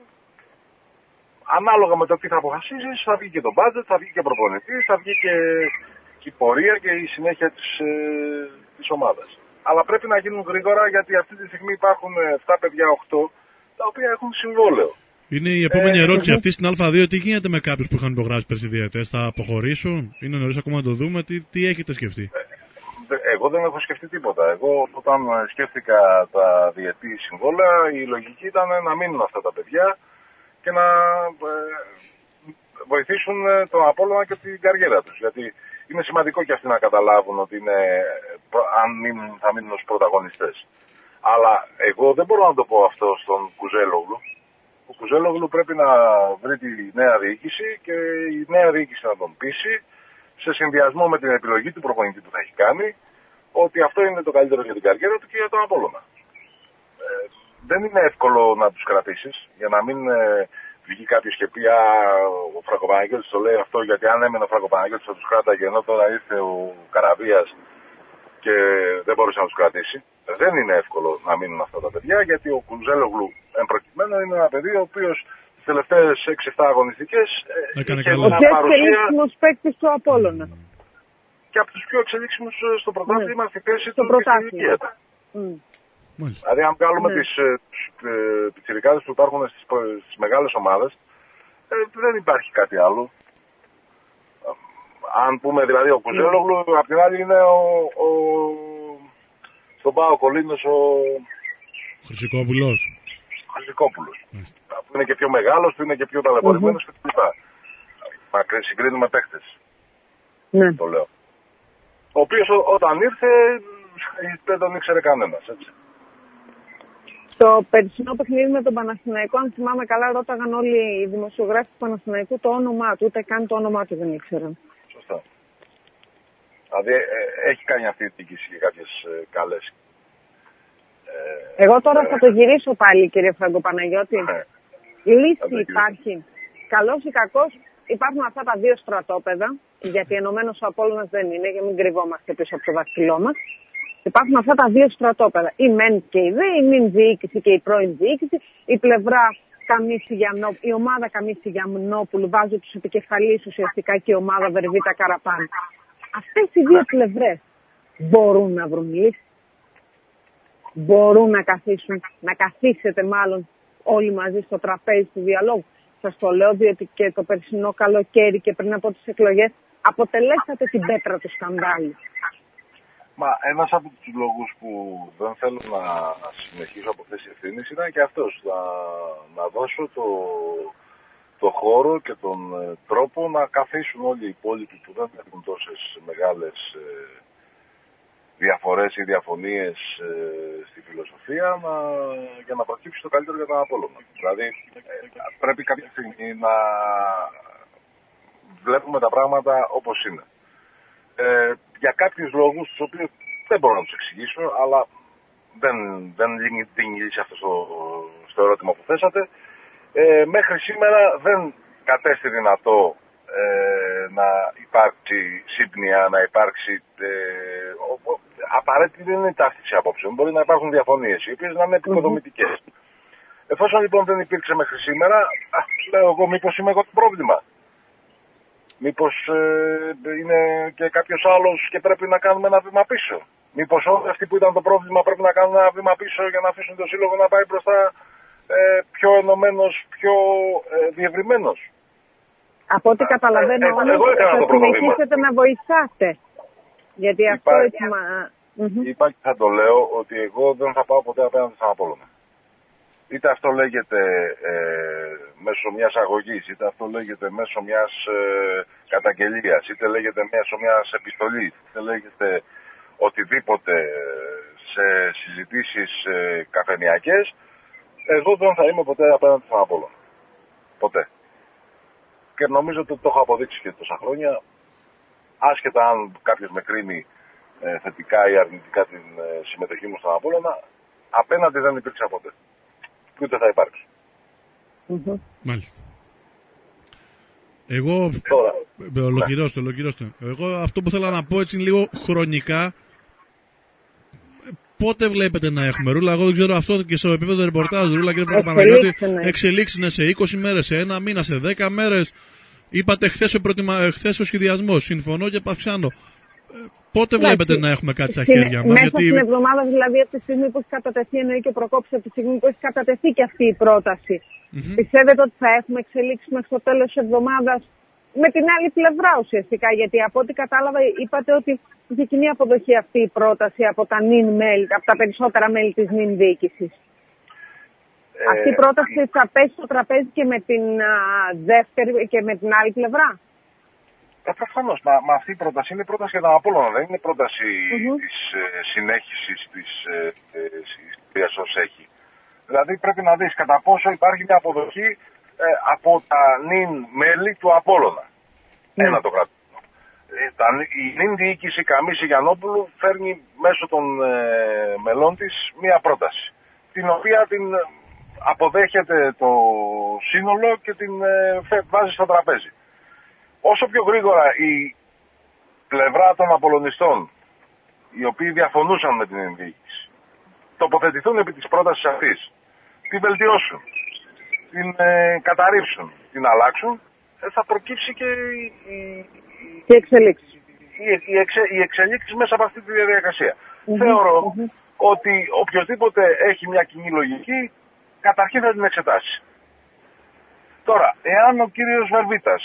ανάλογα με το τι θα αποφασίσεις, θα βγει και το budget, θα βγει και προπονητής, θα βγει και η πορεία και η συνέχεια της ομάδας. Αλλά πρέπει να γίνουν γρήγορα, γιατί αυτή τη στιγμή υπάρχουν 7 παιδιά, 8, τα οποία έχουν συμβόλαιο. Είναι η επόμενη ερώτηση αυτή στην Α2. Τι γίνεται με κάποιους που είχαν υπογράψει πέρσι διαιτές, θα αποχωρήσουν, είναι νωρίς ακόμα να το δούμε, τι έχετε σκεφτεί? Εγώ δεν έχω σκεφτεί τίποτα. Εγώ όταν σκέφτηκα τα διετή συμβόλαια, η λογική ήταν να μείνουν αυτά τα παιδιά και να βοηθήσουν τον Απόλλωνα και την καριέρα τους. Γιατί είναι σημαντικό και αυτοί να καταλάβουν ότι αν θα μείνουν ως πρωταγωνιστές. Αλλά εγώ δεν μπορώ να το πω αυτό στον Κουζέλογλου. Ο Κουζέλογλου πρέπει να βρει τη νέα διοίκηση και η νέα διοίκηση να τον πείσει, σε συνδυασμό με την επιλογή του προπονητή που θα έχει κάνει, ότι αυτό είναι το καλύτερο για την καριέρα του και για τον Απόλλωνα. Δεν είναι εύκολο να τους κρατήσεις, για να μην βγει κάποιος και πει ο Φραγκοπαναγιώτης το λέει αυτό, γιατί αν έμενε ο Φραγκοπαναγιώτης θα τους κράταγε, ενώ τώρα ήρθε ο Καραβίας και δεν μπορούσε να τους κρατήσει. Δεν είναι εύκολο να μείνουν αυτά τα παιδιά, γιατί ο Κουζέλογλου εμπροκειμένου είναι ένα παιδί ο οποίος τις τελευταίες 6-7 αγωνιστικές έκανε ο πιο εξελίξιμος παίκτης του Απόλλωνα. Και από τους πιο εξελίξιμους στο πρωτάθλημα στη θέση του και στην ηλικία του. Δηλαδή αν βγάλουμε τις πιτσιρικάδες που υπάρχουν στις μεγάλες ομάδες, δεν υπάρχει κάτι άλλο. Αν πούμε δηλαδή ο Κουζέλογλου, απ' την άλλη είναι στον Πάο Κολίνος ο Χρυσικόπουλος. Που είναι και πιο μεγάλος, που είναι και πιο ταλαιπωρημένος κτλ. Συγκρίνουμε παίχτες. Ναι. Το λέω. Ο οποίος όταν ήρθε δεν τον ήξερε κανένας, έτσι. Στο περσινό παιχνίδι με τον Παναθηναϊκό, αν θυμάμαι καλά, ρώταγαν όλοι οι δημοσιογράφοι του Παναθηναϊκού το όνομά του, ούτε καν το όνομά του δεν ήξεραν. Σωστά. Δηλαδή έχει κάνει αυτή η διοίκηση και κάποιες καλές Εγώ τώρα θα το γυρίσω πάλι, κύριε Φραγκοπαναγιώτη. Λύση υπάρχει. Καλός ή κακός, υπάρχουν αυτά τα δύο στρατόπεδα, γιατί ενωμένος ο Απόλλωνας δεν είναι, για να μην κρυβόμαστε πίσω από το δάχτυλό μας. Υπάρχουν αυτά τα δύο στρατόπεδα. Η ΜΕΝ και η ΔΕ, η νυν διοίκηση και η πρώην διοίκηση, η πλευρά η ομάδα Καμίση Γιαννόπουλου, βάζει τους επικεφαλείς ουσιαστικά και η ομάδα Βερβίτα Καραπάν. Αυτές οι δύο πλευρές μπορούν να βρουν λύση. Μπορούν να καθίσετε μάλλον όλοι μαζί στο τραπέζι του διαλόγου. Σας το λέω διότι και το περσινό καλοκαίρι και πριν από τις εκλογές αποτελέσατε την πέτρα του σκανδάλου. Μα ένας από τους λόγους που δεν θέλω να συνεχίσω από θέση ευθύνης ήταν και αυτός. Να δώσω το χώρο και τον τρόπο να καθίσουν όλοι οι υπόλοιποι που δεν έχουν τόσες μεγάλες διαφορές ή διαφωνίες στη φιλοσοφία για να προκύψει το καλύτερο για τον Απόλλωνα. Δηλαδή πρέπει κάποια στιγμή να βλέπουμε τα πράγματα όπως είναι. Για κάποιους λόγους, τους οποίους δεν μπορώ να τους εξηγήσω, αλλά δεν δίνει λύση αυτό στο ερώτημα που θέσατε, μέχρι σήμερα δεν κατέστη δυνατό να υπάρξει σύμπνοια, να υπάρξει απαραίτητη δεν είναι η ταύτιση απόψεων. Μπορεί να υπάρχουν διαφωνίες, οι οποίες να είναι επικοδομητικές. Εφόσον λοιπόν δεν υπήρξε μέχρι σήμερα, λέω εγώ μήπως είμαι εγώ το πρόβλημα. Μήπως είναι και κάποιος άλλος και πρέπει να κάνουμε ένα βήμα πίσω. Μήπως όλοι αυτοί που ήταν το πρόβλημα πρέπει να κάνουν ένα βήμα πίσω για να αφήσουν το σύλλογο να πάει μπροστά πιο ενωμένος, πιο διευρυμένος. Από ό,τι καταλαβαίνω όμως θα συνεχίσετε να βοηθάτε. Γιατί αυτό υπάρχει, θα το λέω, ότι εγώ δεν θα πάω ποτέ απέναντι στον Απόλλωνα. Είτε αυτό λέγεται μέσω μιας αγωγής, είτε αυτό λέγεται μέσω μιας καταγγελίας, είτε λέγεται μέσω μιας επιστολής, είτε λέγεται οτιδήποτε σε συζητήσεις καφενειακές, εγώ δεν θα είμαι ποτέ απέναντι στον Απόλλωνα. Ποτέ. Και νομίζω ότι το έχω αποδείξει και τόσα χρόνια, άσχετα αν κάποιος με κρίνει θετικά ή αρνητικά την συμμετοχή μου στον Απόλλωνα, απέναντι δεν υπήρξα ποτέ. Και ούτε θα υπάρξει. Μάλιστα. Εγώ, ολοκληρώστε. Εγώ αυτό που θέλω να πω έτσι λίγο χρονικά, πότε βλέπετε να έχουμε, Ρούλα? Εγώ δεν ξέρω αυτό και στο επίπεδο ρεπορτάζ, Ρούλα, κύριε Παναγιώτη, εξελίξεις σε 20 μέρες, σε ένα μήνα, σε 10 μέρες. Είπατε χθες ο σχεδιασμός, συμφωνώ και παυξάνω. Πότε βλέπετε να έχουμε κάτι στα χέρια μας? Μέσα στην εβδομάδα, δηλαδή από τη στιγμή που έχει κατατεθεί, εννοεί και προκόψει από τη στιγμή που έχει κατατεθεί και αυτή η πρόταση. Πιστεύετε ότι θα έχουμε εξελίξει μέχρι το τέλος της εβδομάδας με την άλλη πλευρά ουσιαστικά? Γιατί από ό,τι κατάλαβα είπατε ότι είχε κοινή αποδοχή αυτή η πρόταση από τα νυν μέλη, από τα περισσότερα μέλη της νυν διοίκησης. Αυτή η πρόταση θα πέσει στο τραπέζι και με την δεύτερη και με την άλλη πλευρά. Προφανώς. Μα αυτή η πρόταση είναι πρόταση για τον Απόλλωνα, δεν είναι πρόταση της συνέχισης της ιστορίας όσο έχει. Δηλαδή πρέπει να δεις κατά πόσο υπάρχει μια αποδοχή από τα νυν μέλη του Απόλλωνα. Ένα το κρατούμενο. Η νυν διοίκηση Καμίση Γιαννόπουλου φέρνει μέσω των μελών της μια πρόταση, την οποία την αποδέχεται το σύνολο και την βάζει στο τραπέζι. Όσο πιο γρήγορα η πλευρά των Απολλωνιστών, οι οποίοι διαφωνούσαν με την ενδιοίκηση, τοποθετηθούν επί της πρότασης αυτής, την βελτιώσουν, την καταρρίψουν, την αλλάξουν, θα προκύψει και οι εξελίξεις μέσα από αυτή τη διαδικασία. Θεωρώ ότι οποιοδήποτε έχει μια κοινή λογική, καταρχήν θα την εξετάσει. Τώρα, εάν ο κύριος Βερβίτας,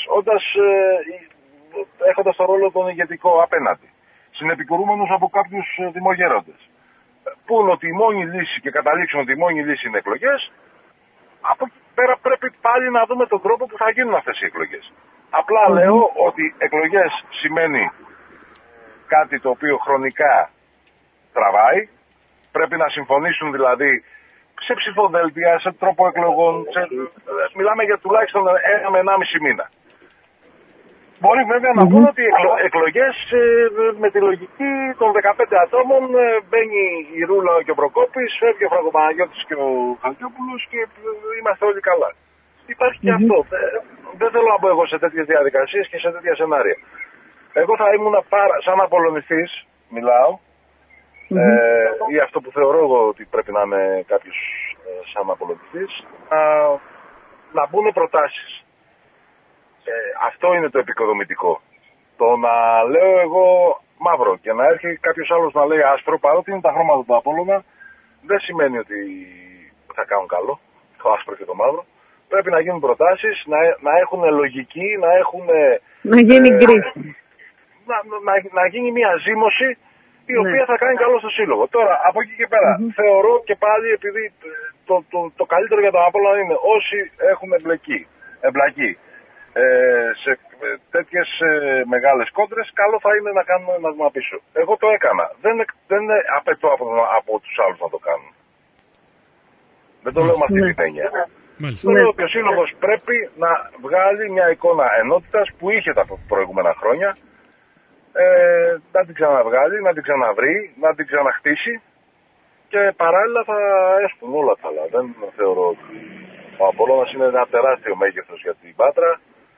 έχοντας το ρόλο τον ηγετικό απέναντι, συνεπικουρούμενος από κάποιους δημογέροντες, πούν ότι η μόνη λύση και καταλήξουν ότι η μόνη λύση είναι εκλογές, από εκεί πέρα πρέπει πάλι να δούμε τον τρόπο που θα γίνουν αυτές οι εκλογές. Απλά λέω ότι εκλογές σημαίνει κάτι το οποίο χρονικά τραβάει, πρέπει να συμφωνήσουν δηλαδή σε ψηφοδέλτια, σε τρόπο εκλογών, μιλάμε για τουλάχιστον 1 με 1,5 μήνα. Μπορεί βέβαια να πούνε ότι εκλογές με τη λογική των 15 ατόμων μπαίνει η Ρούλα και ο Προκόπης, φεύγει ο Φραγκοπαναγιώτης και ο Χαλκιόπουλος και είμαστε όλοι καλά. Υπάρχει και αυτό. Δεν θέλω να μπω εγώ σε τέτοιες διαδικασίες και σε τέτοια σενάρια. Εγώ θα ήμουν σαν απολωνιστής, μιλάω, ή αυτό που θεωρώ εγώ ότι πρέπει να είναι κάποιος σαν απολωνιστής, να μπουν προτάσεις. Αυτό είναι το επικοδομητικό. Το να λέω εγώ μαύρο και να έρχει κάποιος άλλος να λέει άσπρο, παρότι είναι τα χρώματα του Απόλλωνα, δεν σημαίνει ότι θα κάνουν καλό, το άσπρο και το μαύρο. Πρέπει να γίνουν προτάσεις, να έχουν λογική, να έχουν... Να γίνει γκρι. Να γίνει μια ζήμωση η οποία θα κάνει καλό στο σύλλογο. Τώρα, από εκεί και πέρα, θεωρώ και πάλι, επειδή το καλύτερο για τον Απόλλωνα είναι όσοι έχουν εμπλακεί σε τέτοιες μεγάλες κόντρες, καλό θα είναι να κάνουμε ένα βήμα πίσω. Εγώ το έκανα. Δεν απαιτώ από τους άλλους να το κάνουν. Δεν το λέω με αυτή την έννοια. Το λέω ότι ο σύλλογος πρέπει να βγάλει μια εικόνα ενότητας που είχε τα προηγούμενα χρόνια, να την ξαναβγάλει, να την ξαναβρει, να την ξαναχτίσει και παράλληλα θα έρθουν όλα τα άλλα. Δεν θεωρώ ότι ο Απόλλωνας είναι ένα τεράστιο μέγεθος για την Πάτρα.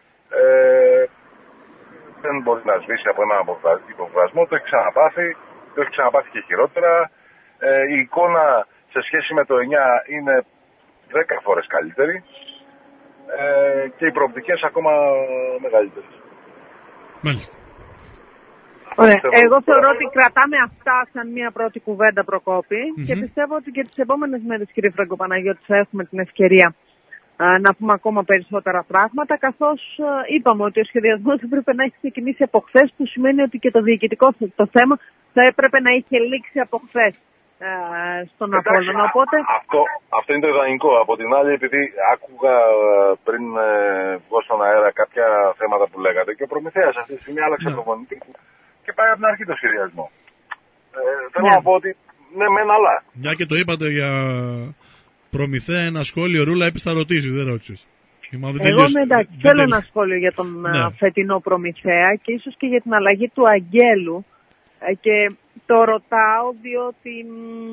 Δεν μπορεί να σβήσει από έναν υποβιβασμό, το έχει ξαναπάθει, το έχει ξαναπάθει και χειρότερα. Η εικόνα σε σχέση με το 9 είναι 10 φορές καλύτερη και οι προοπτικές ακόμα μεγαλύτερες. Μάλιστα. Ωραία. Εγώ θεωρώ ότι κρατάμε αυτά σαν μια πρώτη κουβέντα, Προκόπη, και πιστεύω ότι και τις επόμενες μέρες, κύριε Φραγκοπαναγιώτη, θα έχουμε την ευκαιρία να πούμε ακόμα περισσότερα πράγματα, καθώς είπαμε ότι ο σχεδιασμός έπρεπε να έχει ξεκινήσει από χθες, που σημαίνει ότι και το διοικητικό το θέμα θα έπρεπε να είχε λήξει από χθες στον Απόλλωνα. Οπότε... Αυτό είναι το ιδανικό. Από την άλλη, επειδή άκουγα πριν βγω στον αέρα κάποια θέματα που λέγατε και ο Προμηθέας αυτή τη στιγμή άλλαξε προπονητή και πάει από την αρχή το σχεδιασμό. Θέλω να πω ότι ναι, μεν αλλά. Μια και το είπατε για Προμηθέα, ένα σχόλιο, Ρούλα, έπειτα θα ρωτήσει, δεν ρώτησες. Εγώ θέλω ένα σχόλιο για τον φετινό Προμηθέα και ίσως και για την αλλαγή του Αγγέλου. Και το ρωτάω διότι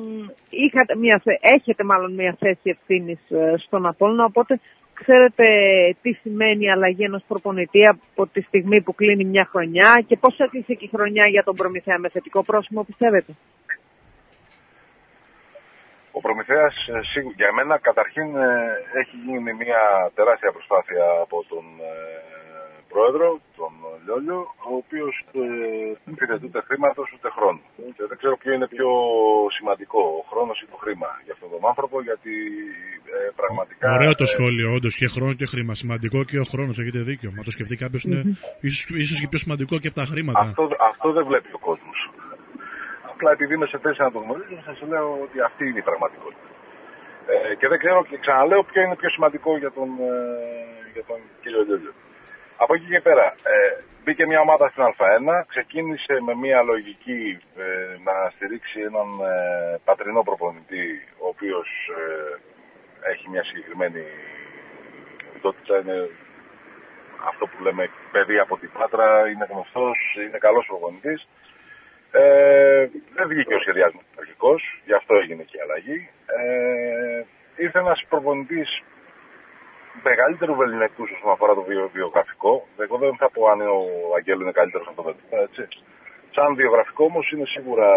έχετε μάλλον μια θέση ευθύνης στον Απόλλωνα, οπότε ξέρετε τι σημαίνει αλλαγή ενός προπονητή από τη στιγμή που κλείνει μια χρονιά και πώς έκλεισε και η χρονιά για τον Προμηθέα, με θετικό πρόσημο πιστεύετε? Ο Προμηθέας, για μένα, καταρχήν έχει γίνει μια τεράστια προσπάθεια από τον πρόεδρο, τον Λιόλιο, ο οποίος δεν πήρε ούτε χρήματος ούτε χρόνου. Και δεν ξέρω ποιο είναι πιο σημαντικό, ο χρόνος ή το χρήμα για αυτόν τον άνθρωπο, γιατί πραγματικά... Ωραίο το σχόλιο, όντως, και χρόνο και χρήμα. Σημαντικό και ο χρόνος, έχετε δίκιο. Μα το σκεφτεί κάποιος, είναι ίσως και πιο σημαντικό και από τα χρήματα. Αυτό δεν βλέπει ο κόσμος. Απλά επειδή είμαι σε θέση να το γνωρίζω, σας λέω ότι αυτή είναι η πραγματικότητα. Και δεν ξέρω, και ξαναλέω, ποιο είναι πιο σημαντικό για τον κύριο Λιόλιο. Από εκεί και πέρα, μπήκε μια ομάδα στην Α1, ξεκίνησε με μια λογική να στηρίξει έναν πατρινό προπονητή, ο οποίος έχει μια συγκεκριμένη οντότητα, είναι αυτό που λέμε παιδί από την Πάτρα, είναι γνωστός, είναι καλός προπονητής. Δεν βγήκε ο σχεδιασμός αρχικός, γι' αυτό έγινε και η αλλαγή. Ήρθε ένας προπονητής μεγαλύτερου βεληνικού όσον αφορά το βιογραφικό. Εγώ δεν θα πω αν ο Αγγέλου είναι καλύτερος από τον Βεληνικό, έτσι. Σαν βιογραφικό όμως είναι σίγουρα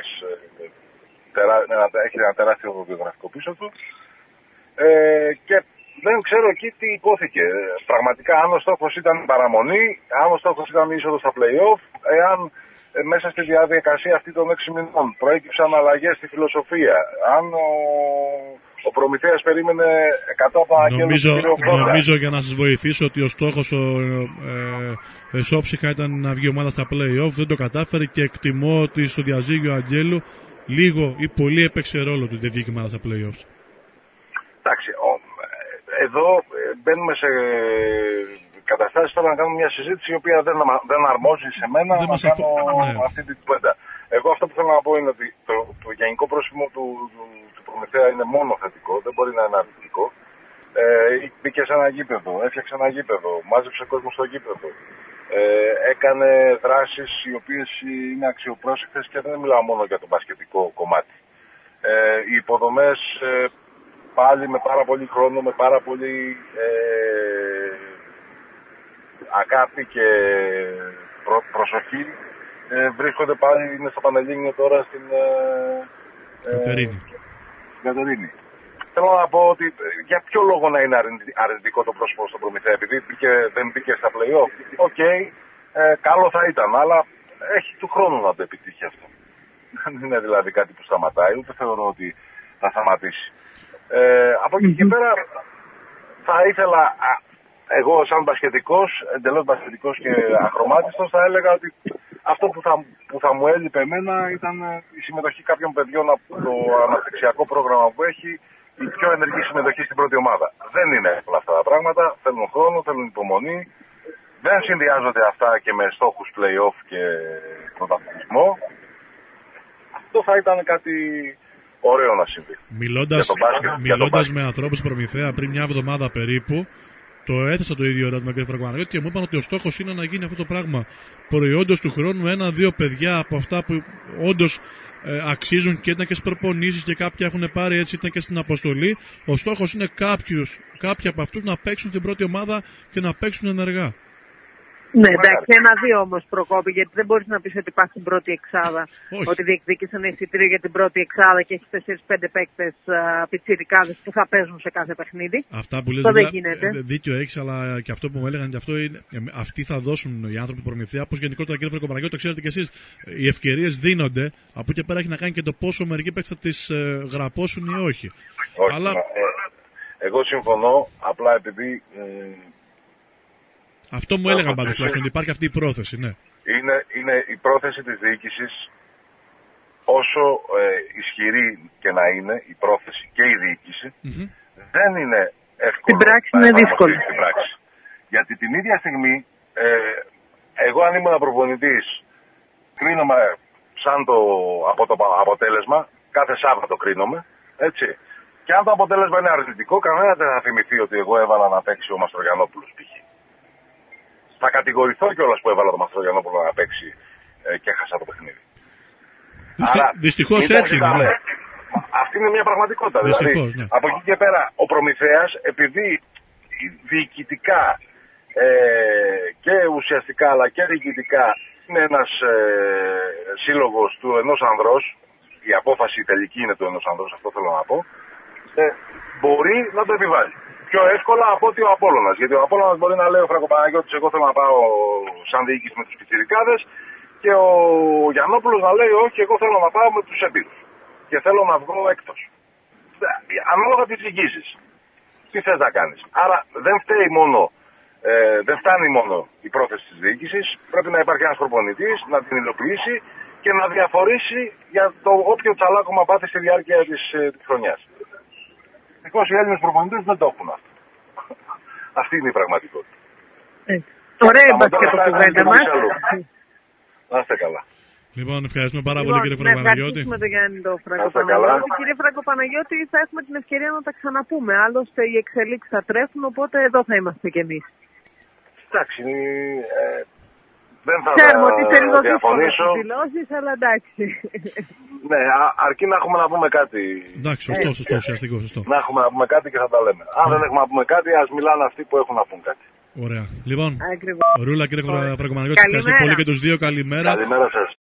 έχει ένα τεράστιο βιογραφικό πίσω του. Και δεν ξέρω εκεί τι υπόθηκε. Πραγματικά, αν ο στόχος ήταν παραμονή, αν ο στόχος ήταν η είσοδος στα play-off, εάν μέσα στη διαδικασία αυτή των 6 μηνών προέκυψαν αλλαγές στη φιλοσοφία, αν ο Προμηθέας περίμενε 100 από Αγγέλου. Νομίζω, για να σας βοηθήσω, ότι ο στόχος εσόψυχα ήταν να βγει η ομάδα στα play-off, δεν το κατάφερε και εκτιμώ ότι στο διαζύγιο Αγγέλου λίγο ή πολύ έπαιξε ρόλο του ότι δεν βγήκε η ομάδα στα play-off. Εντάξει, εδώ μπαίνουμε σε καταστάσεις τώρα να κάνουμε μια συζήτηση η οποία δεν αρμόζει σε μένα να κάνω αυτή την κουβέντα. Εγώ αυτό που θέλω να πω είναι ότι το γενικό πρόσημο του Προμηθέα είναι μόνο θετικό, δεν μπορεί να είναι αρνητικό. Μπήκε σε ένα γήπεδο, έφτιαξε ένα γήπεδο, μάζεψε κόσμο στο γήπεδο. έκανε δράσεις οι οποίες είναι αξιοπρόσεκτες και δεν μιλάω μόνο για το μπασκετικό κομμάτι. Οι υποδομές πάλι με πάρα πολύ χρόνο, με πάρα πολύ αγάπη και προσοχή βρίσκονται πάλι, είναι στο Πανελλήνιο τώρα στην Κατερίνη. Θέλω να πω ότι για ποιο λόγο να είναι αρνητικό το πρόσωπο στον Προμηθέα, επειδή δεν μπήκε στα play-off. Οκ, καλό θα ήταν, αλλά έχει του χρόνου να το επιτύχει αυτό. Δεν είναι δηλαδή κάτι που σταματάει, ούτε θεωρώ ότι θα σταματήσει. Από εκεί και πέρα θα ήθελα, εγώ σαν μπασκετικός, εντελώς μπασκετικός και αχρωμάτιστος, θα έλεγα ότι αυτό που θα μου έλειπε εμένα ήταν η συμμετοχή κάποιων παιδιών από το αναπτυξιακό πρόγραμμα που έχει, η πιο ενεργή συμμετοχή στην πρώτη ομάδα. Δεν είναι εύκολα αυτά τα πράγματα, θέλουν χρόνο, θέλουν υπομονή, δεν συνδυάζονται αυτά και με στόχους play-off και πρωταθλητισμό. Αυτό θα ήταν κάτι ωραίο να συμβεί. Μιλώντας με ανθρώπους Προμηθέα πριν μια εβδομάδα περίπου, το έθεσα το ίδιο ερώτημα κ. Φραγκοπαναγιώτη και μου είπαν ότι ο στόχος είναι να γίνει αυτό το πράγμα. Προϊόντος του χρόνου, 1-2 παιδιά από αυτά που όντως αξίζουν και ήταν και στις προπονήσεις και κάποια έχουν πάρει, έτσι ήταν και στην αποστολή. Ο στόχος είναι κάποιοι από αυτούς να παίξουν στην πρώτη ομάδα και να παίξουν ενεργά. Ναι, εντάξει, 1-2 όμως Προκόπη, γιατί δεν μπορείς να πεις ότι πας στην πρώτη εξάδα. Όχι. Ότι διεκδίκεις ένα εισιτήριο για την πρώτη εξάδα και έχεις 4-5 παίκτες πιτσιρικάδες που θα παίζουν σε κάθε παιχνίδι. Αυτά που λες δεν γίνεται. Δίκιο έχεις, αλλά και αυτό που μου έλεγαν και αυτό είναι. Αυτοί θα δώσουν οι άνθρωποι του Προμηθέα, όπως γενικότερα κ. Φραγκοπαναγιώτη, το ξέρετε κι εσείς. Οι ευκαιρίες δίνονται. Από εκεί πέρα έχει να κάνει και το πόσο μερικοί παίκτες θα τις γραπώσουν ή όχι. Αλλά... Εγώ συμφωνώ, απλά επειδή. Αυτό μου έλεγαν πάντως τουλάχιστον, ότι υπάρχει αυτή η πρόθεση, ναι. Είναι η πρόθεση της διοίκησης, όσο ισχυρή και να είναι η πρόθεση και η διοίκηση, δεν είναι εύκολο. Στην πράξη είναι δύσκολο. Στην πράξη. Γιατί την ίδια στιγμή, εγώ αν ήμουν προπονητής, κρίνομαι σαν από το αποτέλεσμα, κάθε Σάββατο κρίνομαι, έτσι. Και αν το αποτέλεσμα είναι αρνητικό, κανένα δεν θα θυμηθεί ότι εγώ έβαλα να παίξει ο Μαστρογιαννόπουλος π.χ. Θα κατηγορηθώ κιόλας που έβαλα το Μαστρογιαννόπουλο να παίξει και έχασα το παιχνίδι. Δυστυχώς έτσι είναι. Αυτή είναι μια πραγματικότητα. Δυστυχώς, δηλαδή, ναι. Από εκεί και πέρα, ο Προμηθέας, επειδή διοικητικά και ουσιαστικά αλλά και διοικητικά είναι ένας σύλλογος του ενός ανδρός, η απόφαση τελική είναι του ενός ανδρός, αυτό θέλω να πω, μπορεί να το επιβάλλει. Πιο εύκολα από ότι ο Απόλλωνας. Γιατί ο Απόλλωνας μπορεί να λέει ο Φραγκοπαναγιώτης, εγώ θέλω να πάω σαν διοίκηση με τους πιτσιρικάδες, και ο Γιαννόπουλος να λέει όχι, εγώ θέλω να πάω με τους εμπειρούς. Και θέλω να βγω εκτός. Ανάλογα τις διοικήσεις. Τι θες να κάνεις. Άρα δεν φτάνει μόνο η πρόθεση της διοίκησης. Πρέπει να υπάρχει ένας προπονητής, να την υλοποιήσει και να διαφορήσει για το όποιο τσαλάκωμα πάθει στη διάρκεια της χρονιάς. Οι Έλληνες προπονητές δεν το έχουν αυτό. Αυτή είναι η πραγματικότητα. Ωραία μπασκετοκουβέντα μας. Να είστε καλά. Λοιπόν, ευχαριστούμε πάρα πολύ κύριε Φραγκοπαναγιώτη. Ευχαριστούμε τον Γιάννη τον Φραγκοπαναγιώτη. Κύριε Φραγκοπαναγιώτη, θα έχουμε την ευκαιρία να τα ξαναπούμε. Άλλωστε οι εξελίξεις θα τρέχουν, οπότε εδώ θα είμαστε κι εμείς. Εντάξει, δεν θα διαφωνήσω. Αλλά εντάξει. Ναι, αρκεί να έχουμε να πούμε κάτι. Εντάξει, σωστό, ουσιαστικό, σωστό. Να έχουμε να πούμε κάτι και θα τα λέμε. Αν δεν έχουμε να πούμε κάτι, ας μιλάνε αυτοί που έχουν να πούν κάτι. Ωραία. Λοιπόν, Ακριβώς. Ρούλα, κύριε Φραγκοπαναγιώτη, ευχαριστώ πολύ και τους δύο. Καλημέρα. Καλημέρα σας.